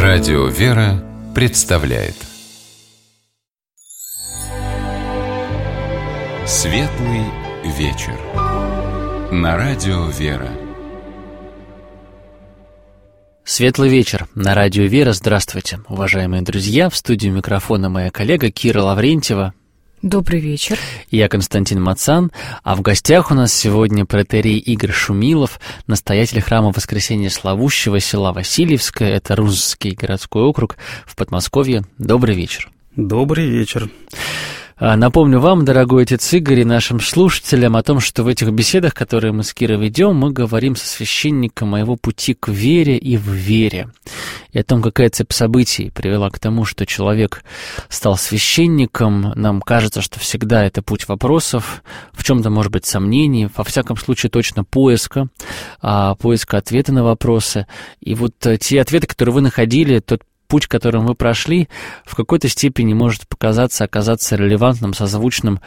Радио «Вера» представляет Светлый вечер на Радио «Вера». Светлый вечер на Радио «Вера». Здравствуйте, уважаемые друзья. В студии микрофона моя коллега Кира Лаврентьева. Добрый вечер. Я Константин Мацан, а в гостях у нас сегодня протоиерей Игорь Шумилов, настоятель храма Воскресения Славущего села Васильевское, это Рузский городской округ в Подмосковье. Добрый вечер. Добрый вечер. Напомню вам, дорогой отец Игорь, и нашим слушателям о том, что в этих беседах, которые мы с Кирой ведем, мы говорим со священником о его пути к вере и в вере, и о том, какая цепь событий привела к тому, что человек стал священником. Нам кажется, что всегда это путь вопросов, в чем-то, может быть, сомнений, во всяком случае, точно поиска ответа на вопросы. И вот те ответы, которые вы находили, тот путь, которым вы прошли, в какой-то степени может оказаться релевантным, созвучным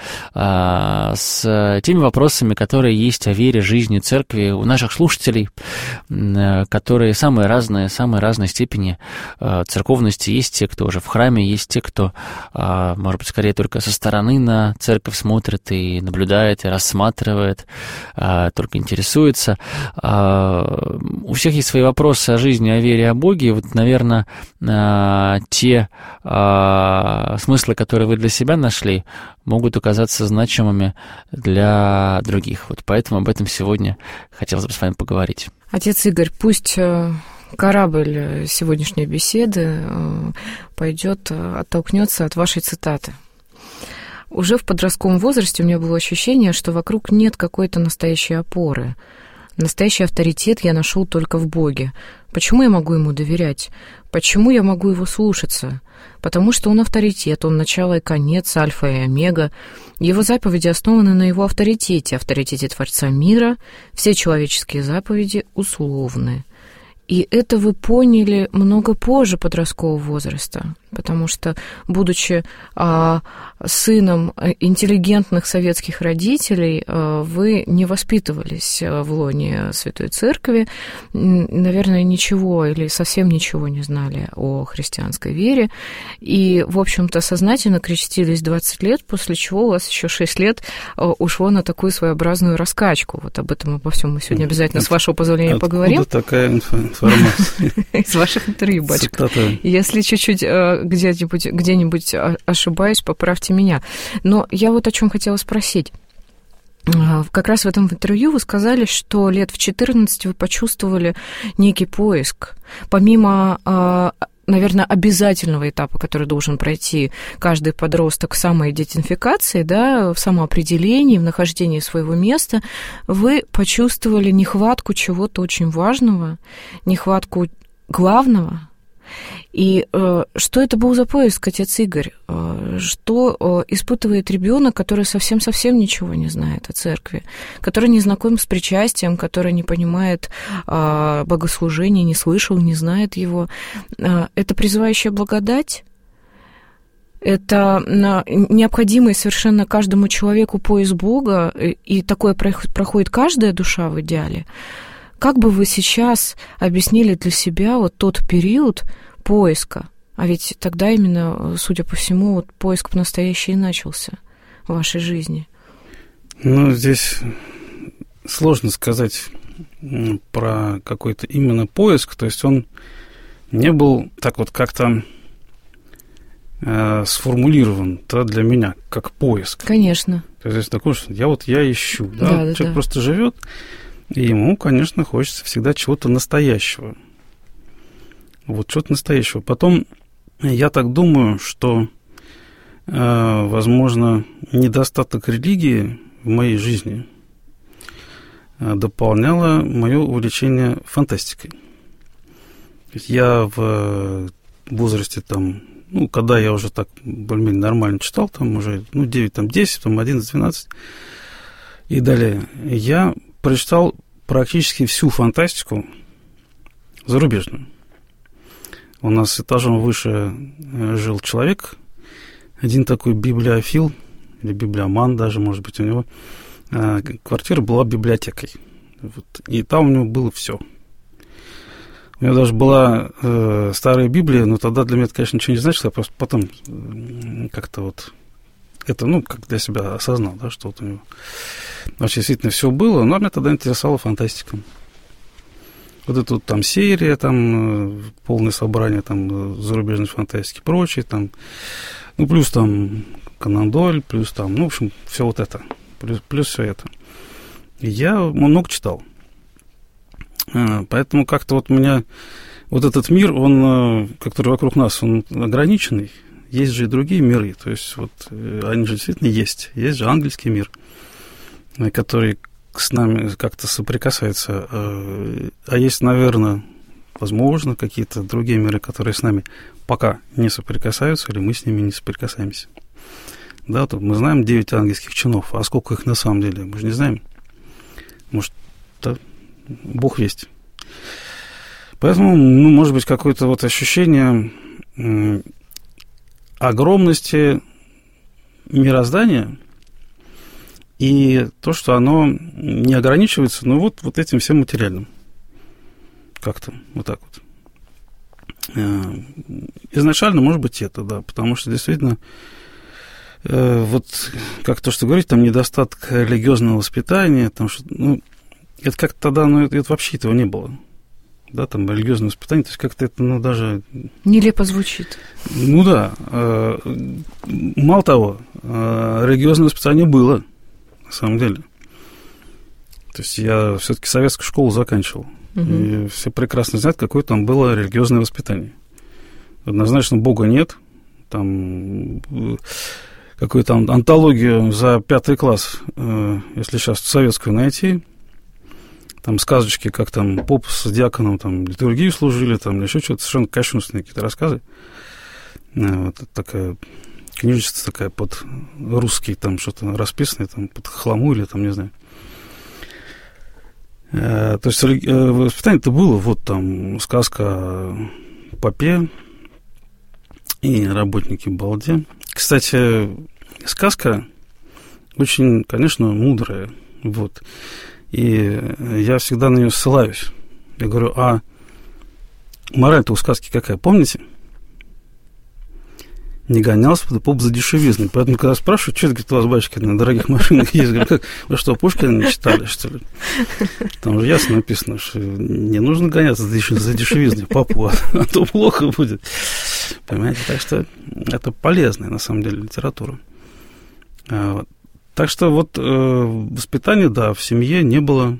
с теми вопросами, которые есть о вере, жизни, церкви у наших слушателей, которые самые разной степени церковности. Есть те, кто уже в храме, есть те, кто, может быть, скорее только со стороны на церковь смотрит и наблюдает, и рассматривает, только интересуется. У всех есть свои вопросы о жизни, о вере, о Боге. Вот, наверное, те смыслы, которые вы для себя нашли, могут оказаться значимыми для других. Вот поэтому об этом сегодня хотелось бы с вами поговорить. Отец Игорь, пусть корабль сегодняшней беседы оттолкнется от вашей цитаты. Уже в подростковом возрасте у меня было ощущение, что вокруг нет какой-то настоящей опоры. Настоящий авторитет я нашел только в Боге. Почему я могу ему доверять? Почему я могу его слушаться? Потому что он авторитет, он начало и конец, альфа и омега. Его заповеди основаны на его авторитете Творца мира. Все человеческие заповеди условны. И это вы поняли много позже подросткового возраста, потому что, будучи сыном интеллигентных советских родителей, вы не воспитывались в лоне Святой Церкви, наверное, ничего или совсем ничего не знали о христианской вере, и, в общем-то, сознательно крестились 20 лет, после чего у вас еще 6 лет ушло на такую своеобразную раскачку. Вот об этом, обо всем мы сегодня обязательно, с вашего позволения, поговорим. Откуда такая информация? Из ваших интервью, батюшка. Если чуть-чуть где-нибудь ошибаюсь, поправьте меня. Но я вот о чем хотела спросить. Как раз в этом интервью вы сказали, что лет в 14 вы почувствовали некий поиск. Помимо, наверное, обязательного этапа, который должен пройти каждый подросток в самоидентификации, да, в самоопределении, в нахождении своего места, вы почувствовали нехватку чего-то очень важного, нехватку главного. И что это был за поиск, отец Игорь? Что испытывает ребенок, который совсем-совсем ничего не знает о церкви, который не знаком с причастием, который не понимает богослужения, не слышал, не знает его? Это призывающая благодать? Это необходимый совершенно каждому человеку поиск Бога, и такое проходит каждая душа в идеале. Как бы вы сейчас объяснили для себя вот тот период поиска? А ведь тогда именно, судя по всему, вот поиск настоящий и начался в вашей жизни. Ну, здесь сложно сказать про какой-то именно поиск. То есть он не был так вот как-то сформулирован для меня как поиск. Конечно. То есть такое, что я ищу. Да? Человек просто живет. И ему, конечно, хочется всегда чего-то настоящего. Вот чего-то настоящего. Потом, я так думаю, что, возможно, недостаток религии в моей жизни дополняло мое увлечение фантастикой. Я в возрасте, когда я уже так более-менее нормально читал, уже 9, 10, 11, 12 и далее, я прочитал практически всю фантастику зарубежную. У нас этажом выше жил человек, один такой библиофил, или библиоман даже, может быть, у него. Квартира была библиотекой. И там у него было все. У меня даже была старая Библия, но тогда для меня это, конечно, ничего не значило. Я просто потом как-то вот это, ну, как для себя осознал, да, что вот у него вообще действительно все было, но меня тогда интересовала фантастика. Вот это вот там серия, там полное собрание там зарубежной фантастики и прочее, там, ну, плюс там Конан Дойль, плюс там, ну, в общем, все вот это, плюс все это. И я много читал. Поэтому как-то вот у меня вот этот мир, он, который вокруг нас, он ограниченный. Есть же и другие миры, то есть вот они же действительно есть. Есть же ангельский мир, который с нами как-то соприкасается. А есть, наверное, возможно, какие-то другие миры, которые с нами пока не соприкасаются, или мы с ними не соприкасаемся. Да, то мы знаем 9 ангельских чинов, а сколько их на самом деле, мы же не знаем. Может, да, Бог весть. Поэтому, ну, может быть, какое-то вот ощущение огромности мироздания и то, что оно не ограничивается, ну, вот этим всем материальным. Как-то вот так вот. Изначально, может быть, это, да, потому что действительно вот как то, что говорить, там недостаток религиозного воспитания, там, что, ну, это как-то тогда, ну, это вообще этого не было. Да, там религиозное воспитание, то есть как-то это, ну, даже... Нелепо звучит. Ну да. Мало того, религиозное воспитание было, на самом деле. То есть я все-таки советскую школу заканчивал. И все прекрасно знают, какое там было религиозное воспитание. Однозначно Бога нет. Там какую-то антологию за 5 класс, если сейчас советскую найти, там сказочки, как там поп с диаконом там литургию служили, там или еще что-то, совершенно кощунственные какие-то рассказы. Вот такая книжечка такая под русский, там что-то расписанное, там под хохлому или там, не знаю. То есть воспитание-то было, вот там сказка о попе и работнике балде. Кстати, сказка очень, конечно, мудрая, вот. И я всегда на нее ссылаюсь. Я говорю, а мораль-то у сказки какая, помните? Не гонялся бы поп за дешевизной. Поэтому, когда спрашивают, что это, говорит, у вас, батюшка, на дорогих машинах есть, говорю, как, вы что, Пушкина не читали, что ли? Там же ясно написано, что не нужно гоняться за дешевизной попу, а то плохо будет. Понимаете? Так что это полезная, на самом деле, литература. Так что вот воспитание, да, в семье не было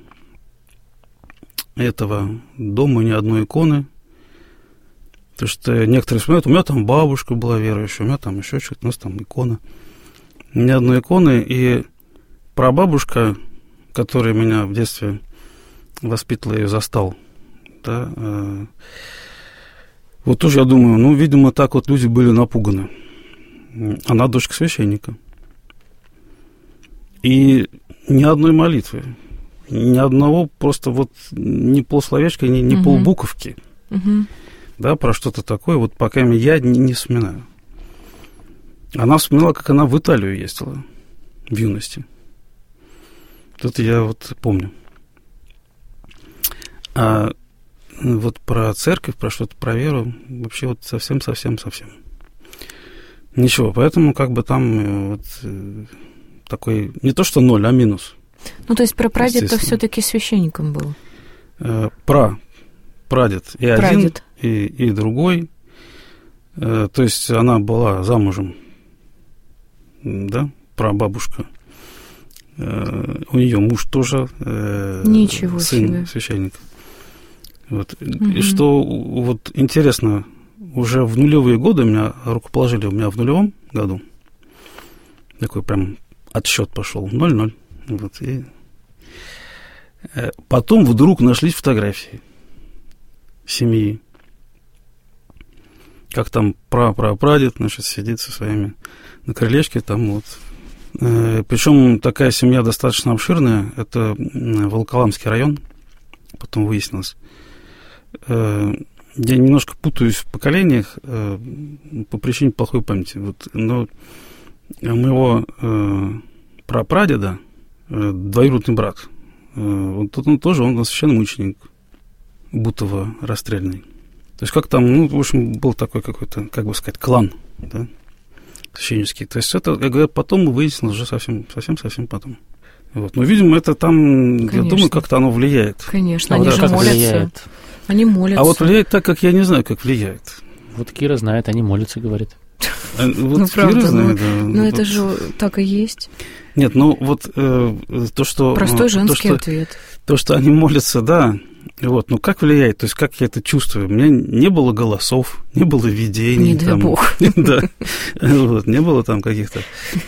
этого дома, ни одной иконы. Потому что некоторые вспоминают, у меня там бабушка была верующая, у меня там еще что-то, у нас там икона. Ни одной иконы. И прабабушка, которая меня в детстве воспитывала и застал, да, вот тоже я думаю, ну, видимо, так вот люди были напуганы. Она дочка священника. И ни одной молитвы, ни одного просто вот ни полсловечка, ни полбуковки, да, про что-то такое, вот пока я не вспоминаю. Она вспоминала, как она в Италию ездила в юности. Это я вот помню. А вот про церковь, про что-то, про веру, вообще вот совсем. Ничего, поэтому как бы там вот... такой, не то что 0, а минус. Ну, то есть прапрадед-то все-таки священником был? Прадед. И прадед. Один, и другой. То есть она была замужем, да, прабабушка. У нее муж тоже сын священника. Вот. И что вот интересно, уже в нулевые годы меня рукоположили, у меня в нулевом году такой прям отсчет пошел, 0-0. Вот, и потом вдруг нашлись фотографии семьи. Как там прапрадед, значит, сидит со своими на крылечке, там вот. Причем такая семья достаточно обширная. Это Волоколамский район, потом выяснилось. Я немножко путаюсь в поколениях по причине плохой памяти. Вот, но у моего прапрадеда двоюродный брат. Вот он тоже, он священномученик. Бутово расстрельный. То есть как там, в общем, был такой какой-то, как бы сказать, клан, да, священнический. То есть это, я говорю, потом выяснилось уже совсем потом. Вот. Но, видимо, это там, конечно. Я думаю, как-то оно влияет. Конечно, они же молятся. Влияет? Они молятся. А вот влияет так, как я не знаю, как влияет. Вот Кира знает, они молятся, говорит. Вот правда, знает, да. Это же так и есть. Нет, вот то, что... Простой женский ответ. То, что они молятся, да. Вот, как влияет, то есть как я это чувствую? У меня не было голосов, не было видений. Не дай бог. Да, не было там каких-то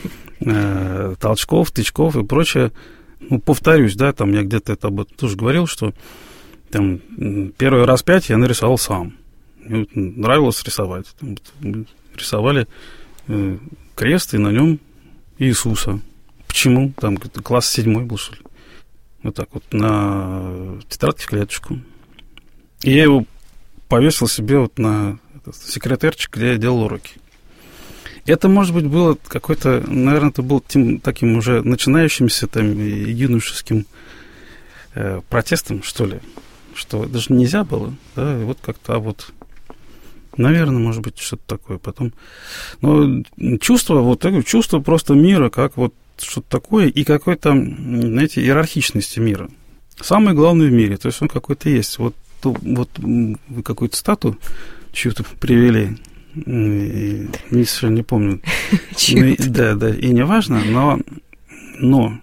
толчков, тычков и прочее. Повторюсь, да, там я где-то это об этом тоже говорил, что там первый раз 5 я нарисовал сам. Мне нравилось рисовать. Рисовали крест, и на нем Иисуса. Почему? Там класс 7 был, что ли. Вот так вот, на тетрадке в клеточку. И я его повесил себе вот на секретарчик, где я делал уроки. Это, может быть, было какой-то, наверное, это был таким уже начинающимся там юношеским протестом, что ли, что даже нельзя было, да, и вот как-то, наверное, может быть, что-то такое потом. Но чувство, чувство просто мира, как вот что-то такое, и какой-то, знаете, иерархичности мира. Самое главное в мире, то есть он какой-то есть. Вот вы какую-то статую чью-то привели, совершенно не помню. Да, и не важно, но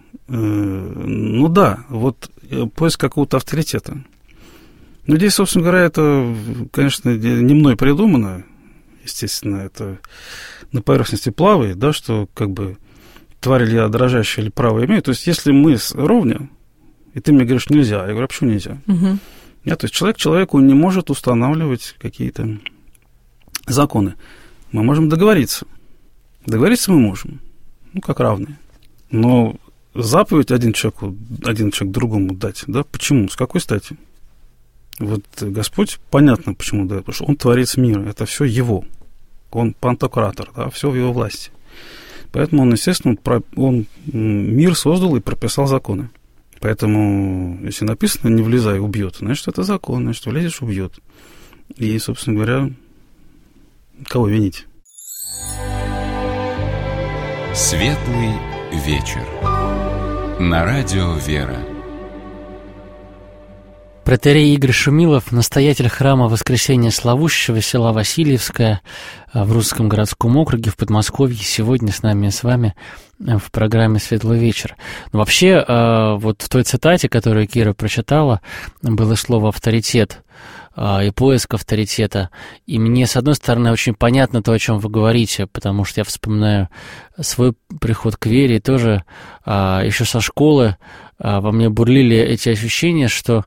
да, вот поиск какого-то авторитета. Здесь, собственно говоря, это, конечно, не мной придумано, естественно, это на поверхности плавает, да, что как бы тварь ли я дрожащая или право имею. То есть, если мы ровня, и ты мне говоришь, нельзя, я говорю, а почему нельзя? Угу. То есть, человек человеку не может устанавливать какие-то законы. Мы можем договориться. Договориться мы можем, как равные. Но заповедь один человек другому дать, да, почему, с какой стати? Вот Господь, понятно, почему дает, потому что Он творец мира, это все Его. Он пантократор, да, все в Его власти. Поэтому он, естественно, он мир создал и прописал законы. Поэтому, если написано «не влезай, убьет», значит, это закон, значит, влезешь, убьет. И, собственно говоря, кого винить? Светлый вечер. На радио «Вера». Протоиерей Игорь Шумилов, настоятель храма Воскресения Славущего, села Васильевское в Русском городском округе в Подмосковье, сегодня с нами и с вами в программе «Светлый вечер». Но вообще, вот в той цитате, которую Кира прочитала, было слово «авторитет» и поиск авторитета. И мне, с одной стороны, очень понятно то, о чем вы говорите, потому что я вспоминаю свой приход к вере, и тоже еще со школы во мне бурлили эти ощущения, что,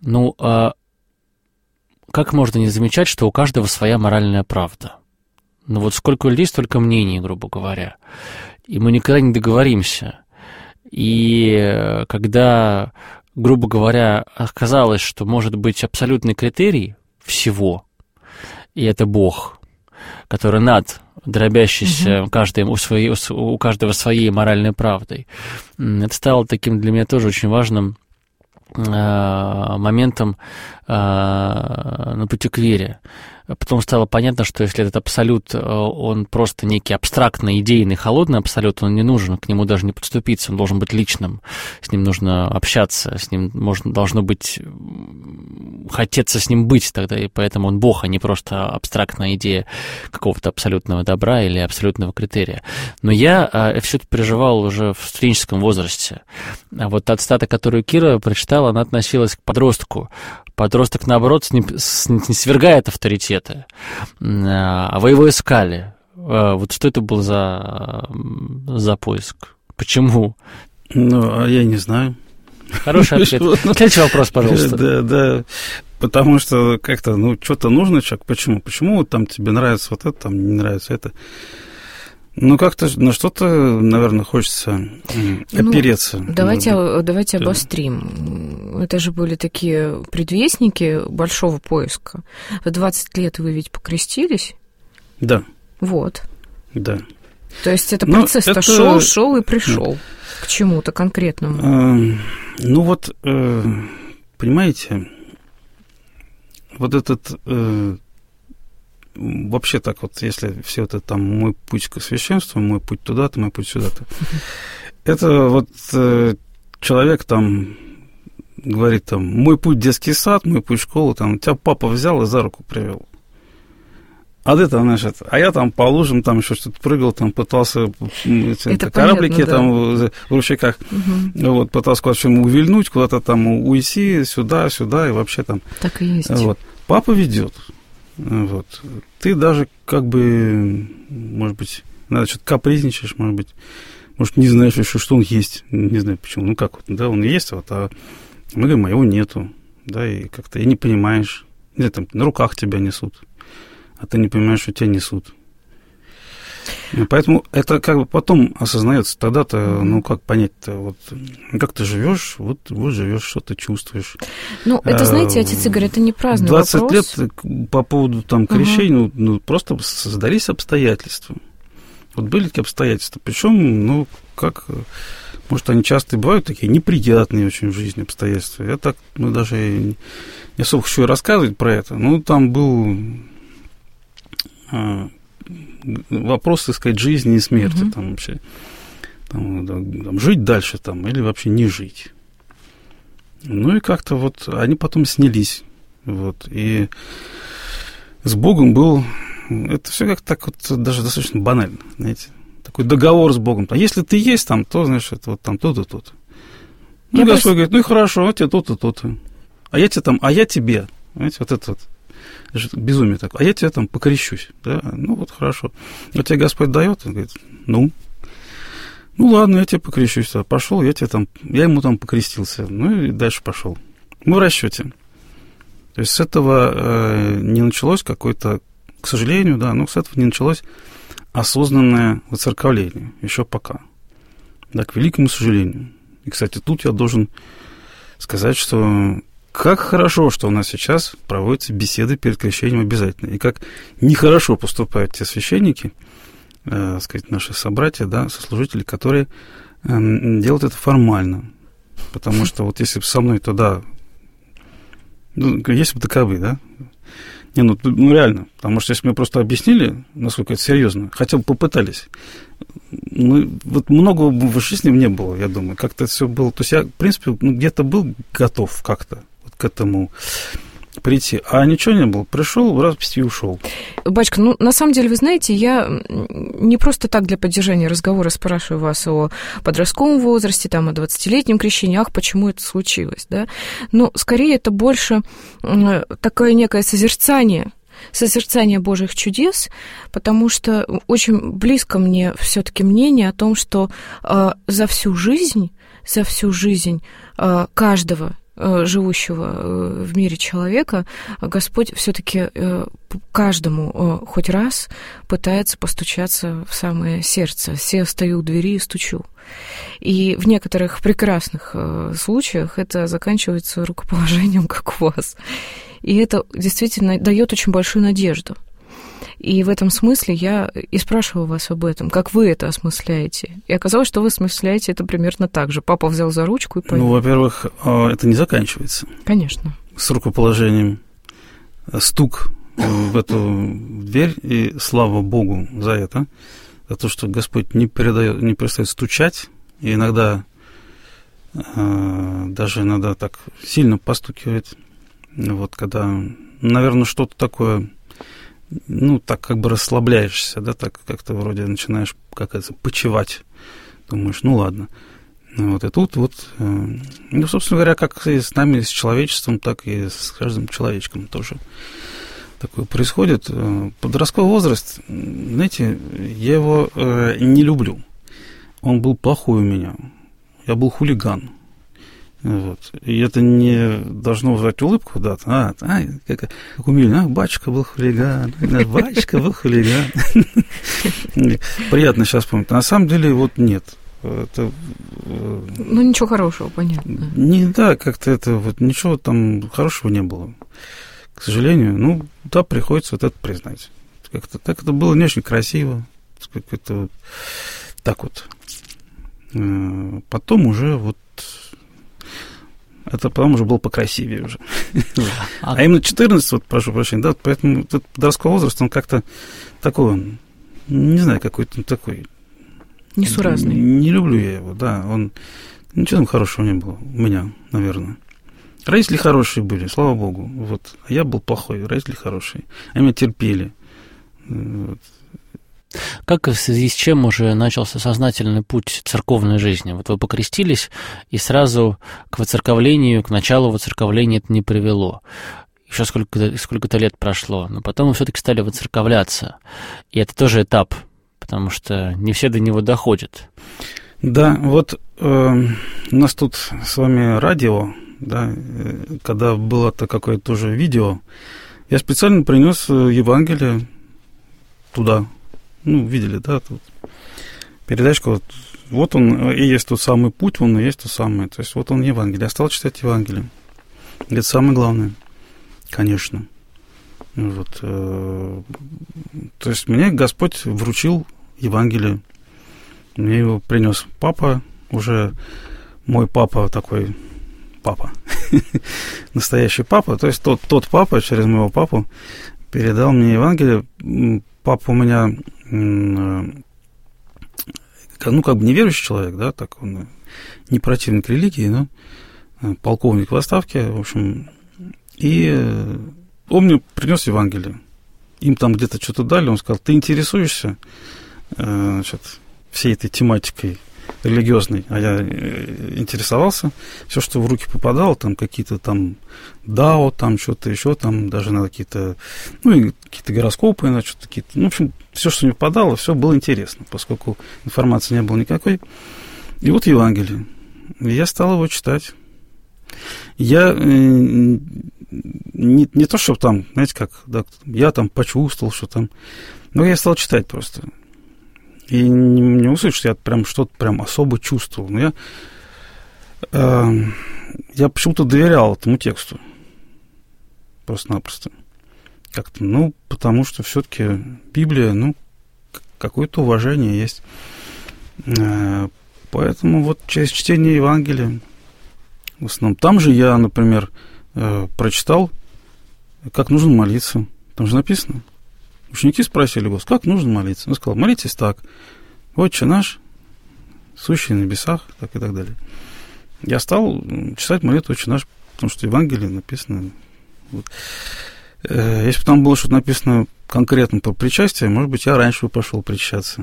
как можно не замечать, что у каждого своя моральная правда? Вот сколько людей, столько мнений, грубо говоря. И мы никогда не договоримся. И когда, грубо говоря, оказалось, что может быть абсолютный критерий всего, и это Бог, который над дробящийся у каждого своей моральной правдой, это стало таким для меня тоже очень важным моментом на пути к вере. Потом стало понятно, что если этот абсолют, он просто некий абстрактный, идейный, холодный абсолют, он не нужен, к нему даже не подступиться, он должен быть личным, с ним нужно общаться, с ним должно быть, хотеться с ним быть тогда, и поэтому он Бог, а не просто абстрактная идея какого-то абсолютного добра или абсолютного критерия. Но я все это переживал уже в студенческом возрасте. А вот та цитата, которую Кира прочитала, она относилась к подростку. Подросток, наоборот, не свергает авторитеты, а вы его искали. Вот что это был за поиск? Почему? А я не знаю. Хороший ответ. Следующий вопрос, пожалуйста. Да. Потому что как-то, что-то нужно человеку. Почему? Почему там тебе нравится вот это, там не нравится это? Как-то на что-то, наверное, хочется опереться. Давайте обострим. Это же были такие предвестники большого поиска. В 20 лет вы ведь покрестились? Да. Вот. Да. То есть это процесс-то шел и пришел к чему-то конкретному. Понимаете, вот этот... вообще так вот, если все это там мой путь к священству, мой путь туда-то, мой путь сюда-то, это вот человек там говорит там, мой путь детский сад, мой путь школа, там, тебя папа взял и за руку привел. А ты там, значит, а я там по лужам там еще что-то прыгал, там пытался кораблики понятно, там в ручейках, вот, пытался куда-то увильнуть, куда-то там уйти, сюда, и вообще там. Так и есть. Вот. Папа ведет. Вот. Ты даже как бы, может быть, надо что-то капризничаешь, может, не знаешь еще, что он есть. Не знаю почему. Ну как вот, да, он есть, вот, а мы говорим, а его нету. Да, и как-то и не понимаешь. Или там на руках тебя несут, а ты не понимаешь, что тебя несут. И поэтому это как бы потом осознается. Тогда-то, ну как понять-то, вот как ты живешь, вот живешь, что ты чувствуешь. Ну, это, знаете, отец Игорь, это не праздный 20 вопрос. 20 лет по поводу там крещения, ну, просто создались обстоятельства. Вот были такие обстоятельства. Причем, ну, как, может, они часто бывают такие неприятные очень в жизни обстоятельства. Я так, ну, даже не особо хочу рассказывать про это. Ну, там был вопрос, так сказать, жизни и смерти. Там вообще там, жить дальше там или вообще не жить. Ну, и как-то вот они потом снялись. Вот. И с Богом был... Это все как-то так вот даже достаточно банально, знаете. Такой договор с Богом. А если ты есть там, то, значит, это вот там то-то, то-то. Ну, Господь говорит, ну и хорошо, а тебе то-то, то-то. А я тебе там, а я тебе. Знаете, вот это вот. Безумие такое. А я тебя там покрещусь. Да? Ну, вот хорошо. Вот тебе Господь дает, он говорит, ну ладно, я тебе покрещусь. Пошел, я ему там покрестился. Ну, и дальше пошел. Мы в расчете. То есть с этого не началось какое-то, к сожалению, да, но с этого не началось осознанное воцерковление. Еще пока. Да, к великому сожалению. И, кстати, тут я должен сказать, что как хорошо, что у нас сейчас проводятся беседы перед крещением обязательно. И как нехорошо поступают те священники, сказать, наши собратья, да, сослужители, которые делают это формально. Потому что вот если бы со мной тогда... Ну, если бы таковы, да? Не, ну реально. Потому что если бы мне просто объяснили, насколько это серьезно, хотя бы попытались, вот много в жизни не было, я думаю. Как-то это все было... То есть я, в принципе, где-то был готов как-то к этому прийти, а ничего не было. Пришел, раз и ушел. Батюшка, ну, на самом деле, вы знаете, я не просто так для поддержания разговора спрашиваю вас о подростковом возрасте, там, о 20-летнем крещении, почему это случилось, да? Но, скорее, это больше такое некое созерцание Божьих чудес, потому что очень близко мне все-таки мнение о том, что за всю жизнь каждого живущего в мире человека Господь все-таки каждому хоть раз пытается постучаться в самое сердце. Я стою у двери и стучу. И в некоторых прекрасных случаях это заканчивается рукоположением, как у вас. И это действительно дает очень большую надежду. И в этом смысле я и спрашиваю вас об этом, как вы это осмысляете. И оказалось, что вы осмысляете это примерно так же. Папа взял за ручку и повел. Ну, во-первых, это не заканчивается. Конечно. С рукоположением. Стук в эту дверь, и слава Богу за это, за то, что Господь не перестает стучать, и иногда даже иногда так сильно постукивает. Вот когда, наверное, что-то такое... Ну, так как бы расслабляешься, да, так как-то вроде начинаешь, как это, почивать. Думаешь, ну, ладно. Вот, и тут вот, ну, собственно говоря, как и с нами, с человечеством, так и с каждым человечком тоже такое происходит. Подростковый возраст, знаете, я его не люблю. Он был плохой у меня. Я был хулиган. Вот. И это не должно вызвать улыбку, да, как умильно, батюшка был хулиган, батюшка был хулиган. Приятно сейчас помнить. На самом деле, вот нет. Это, ну, ничего хорошего, понятно. Да, как-то это, вот ничего там хорошего не было. К сожалению, ну, да, приходится вот это признать. Как-то так это было не очень красиво. Как-то вот так вот. Потом уже вот Это потом уже был покрасивее уже. А именно 14, вот, прошу прощения, да, поэтому этот подростковый возраст, он как-то такой, не знаю, какой-то такой... Несуразный. Не люблю я его, да. Он... Ничего там хорошего не было у меня, наверное. Родители хорошие были, слава богу. Вот. А я был плохой, родители хорошие. Они меня терпели. Вот. Как и в связи с чем уже начался сознательный путь церковной жизни? Вот вы покрестились, и сразу к воцерковлению, к началу воцерковления это не привело. Еще сколько-то лет прошло, но потом вы все-таки стали воцерковляться. И это тоже этап, потому что не все до него доходят. Да, вот у нас тут с вами радио, да, когда было-то какое-то тоже видео, я специально принес Евангелие туда. Ну, видели, да, тут передачка, вот он и есть тот самый путь, он и есть тот самый, то есть вот он Евангелие. Я стал читать Евангелие. Это самое главное, конечно. Вот, то есть мне Господь вручил Евангелие. Мне его принес папа, уже мой папа такой, папа, настоящий папа, то есть тот папа через моего папу передал мне Евангелие. Папа у меня, ну, как бы неверующий человек, да, так он не противник религии, но полковник в отставке, в общем, и он мне принес Евангелие. Им там где-то что-то дали, он сказал, ты интересуешься, значит, всей этой тематикой религиозной, а я интересовался, все, что в руки попадало, там какие-то там дао, там что-то еще, там даже на какие-то, ну, и какие-то гороскопы, на что-то какие-то, ну, в общем, все, что мне попадало, все было интересно, поскольку информации не было никакой. И вот Евангелие. И я стал его читать. Я не то, чтобы там, знаете, как, да, я там почувствовал, что там, но я стал читать просто. И не услышать, что я прям что-то прям особо чувствовал. Но я почему-то доверял этому тексту. Просто-напросто. Как-то, ну, потому что все-таки Библия, ну, какое-то уважение есть. Поэтому вот через чтение Евангелия в основном. Там же я, например, прочитал, как нужно молиться. Там же написано. Ученики спросили Господа, как нужно молиться? Он сказал, молитесь так. Отче наш, сущий на небесах, так и так далее. Я стал читать молитву Отче наш, потому что в Евангелии написано. Вот. Если бы там было что-то написано конкретно про причастие, может быть, я раньше бы пошел причащаться.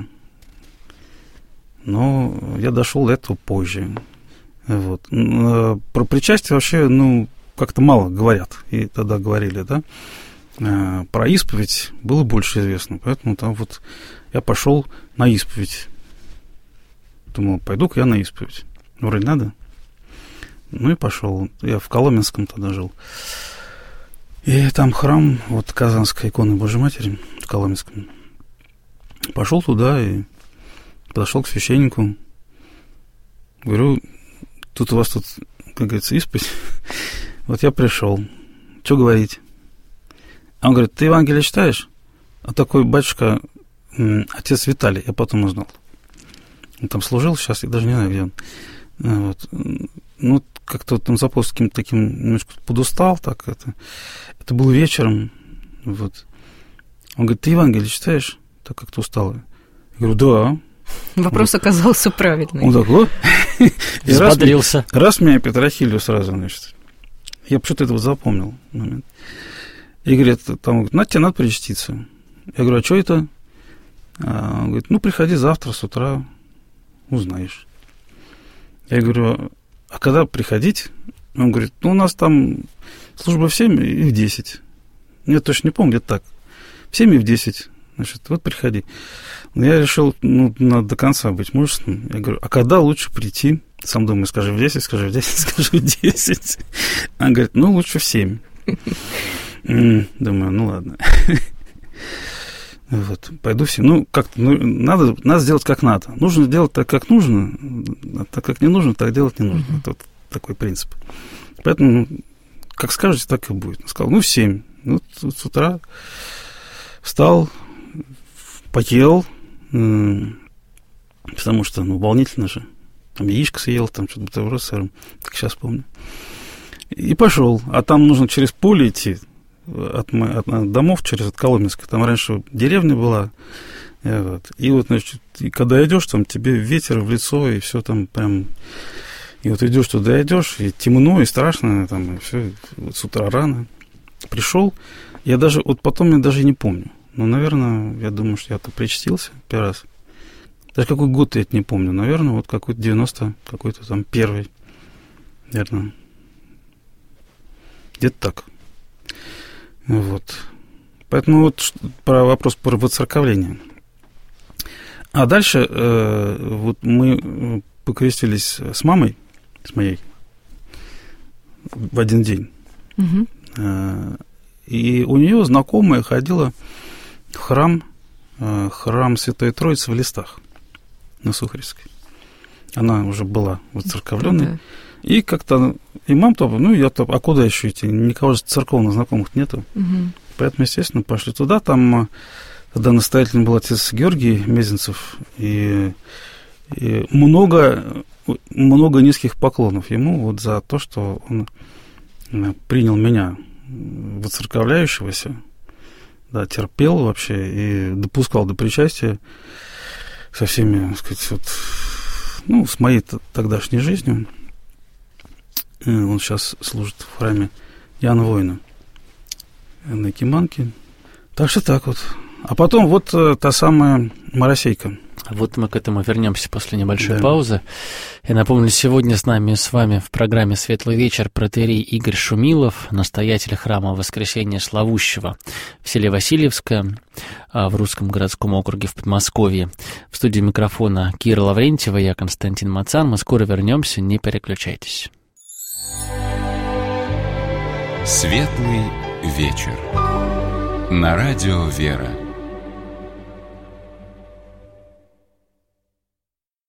Но я дошел до этого позже. Вот. Про причастие вообще, ну, как-то мало говорят. И тогда говорили, да? Про исповедь было больше известно, поэтому там вот я пошел на исповедь. Думал, пойду-ка я на исповедь. Вроде надо. Ну и пошел. Я в Коломенском тогда жил. И там храм, вот Казанской иконы Божьей Матери в Коломенском. Пошел туда и подошел к священнику. Говорю, тут у вас тут, как говорится, исповедь. Вот я пришел. Что говорить? Он говорит, ты Евангелие читаешь? А такой батюшка, отец Виталий, я потом узнал. Он там служил, сейчас я даже не знаю, где он. Вот. Ну, как-то там за пост каким-то таким немножко подустал, так это было вечером. Вот. Он говорит, ты Евангелие читаешь? Так как-то устал. Я говорю, да. Вопрос оказался правильный. Он такой, взбодрился. Раз меня Петрохилию сразу, значит. Я почему-то этого запомнил момент. И говорит, там, тебе надо причаститься. Я говорю, а что это? Он говорит, ну, приходи завтра с утра, узнаешь. Я говорю, а когда приходить? Он говорит, ну, у нас там служба в 7 и в 10. Я точно не помню, где-то так. В 7 и в 10. Значит, вот приходи. Я решил, ну, надо до конца быть мужественным. Я говорю, а когда лучше прийти? Сам думаю, скажи в 10, скажи в 10, скажи в 10. Он говорит, ну, лучше в 7. Думаю, ну ладно. Вот, пойду все. Ну, как-то, ну, надо сделать как надо. Нужно делать так, как нужно, а так, как не нужно, так делать не нужно. Это вот такой принцип. Поэтому, ну, как скажете, так и будет. Он сказал, ну, в 7. Ну, с утра встал, поел, потому что, ну, волнительно же. Там яичко съел, там что-то бутерброд с сыром, как сейчас помню. И пошел. А там нужно через поле идти от домов, через Коломенское. Там раньше деревня была. И вот, значит, когда идешь, там тебе ветер в лицо, и все там прям... И вот идешь туда, идешь, и темно, и страшно, там, и все, вот с утра рано. Пришел, я даже, вот потом я даже не помню. Но, наверное, я думаю, что я-то причастился первый раз. Даже какой год я это не помню. Наверное, вот какой-то 90, какой-то там первый. Наверное. Где-то так. Вот. Поэтому вот про вопрос про воцерковление. А дальше вот мы покрестились с мамой, с моей, в один день. Угу. И у нее знакомая ходила в храм Святой Троицы в Листах на Сухаревской. Она уже была воцерковленной. Да. И как-то имам-то, ну, я-то, а куда еще идти? Никого же церковных знакомых нету. Угу. Поэтому, естественно, пошли туда. Там, когда настоятелем был отец Георгий Мезенцев, и много низких поклонов ему вот за то, что он принял меня, воцерковляющегося, да, терпел вообще и допускал до причастия со всеми, так сказать, вот, ну, с моей тогдашней жизнью. Он сейчас служит в храме Иоанна Воина на Киманке. Так что так вот. А потом вот та самая Моросейка. Вот мы к этому вернемся после небольшой паузы. Я напомню, сегодня с вами в программе «Светлый вечер» протоиерей Игорь Шумилов, настоятель храма Воскресения Славущего в селе Васильевское, в Русском городском округе в Подмосковье. В студии микрофона Кира Лаврентьева, я Константин Мацан. Мы скоро вернемся, не переключайтесь. «Светлый вечер» на радио «Вера».